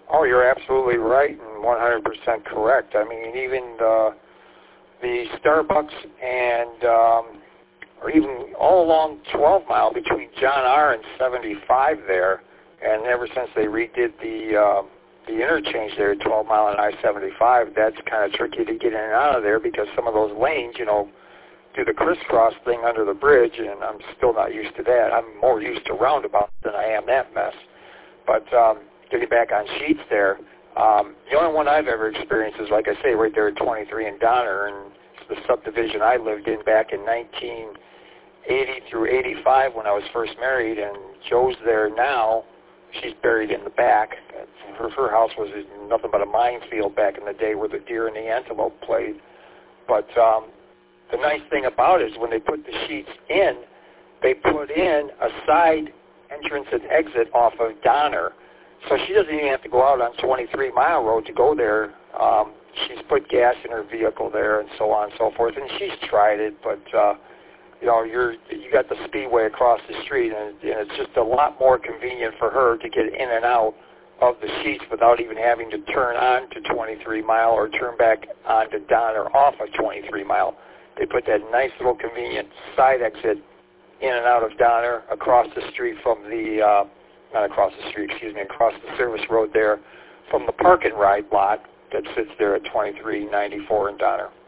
Oh, you're absolutely right and 100% correct. I mean, even the Starbucks and or even all along 12 Mile between John R. and 75 there, and ever since they redid the interchange there at 12 Mile and I-75, that's kind of tricky to get in and out of there because some of those lanes, you know, do the crisscross thing under the bridge, and I'm still not used to that. I'm more used to roundabouts than I am that mess. But getting back on Sheets there, the only one I've ever experienced is, like I say, right there at 23 in Donner, and it's the subdivision I lived in back in 1980 through 85 when I was first married, and Joe's there now. She's buried in the back. Her house was nothing but a minefield back in the day where the deer and the antelope played. But the nice thing about it is when they put the Sheets in, they put in a side entrance and exit off of Donner. So she doesn't even have to go out on 23 Mile Road to go there. She's put gas in her vehicle there and so on and so forth. And she's tried it, but you know, you got the speedway across the street, and it's just a lot more convenient for her to get in and out of the Sheets without even having to turn on to 23 Mile or turn back onto Donner off of 23 Mile. They put that nice little convenient side exit in and out of Donner across the street from the, not across the street, excuse me, across the service road there from the park and ride lot that sits there at 2394 in Donner.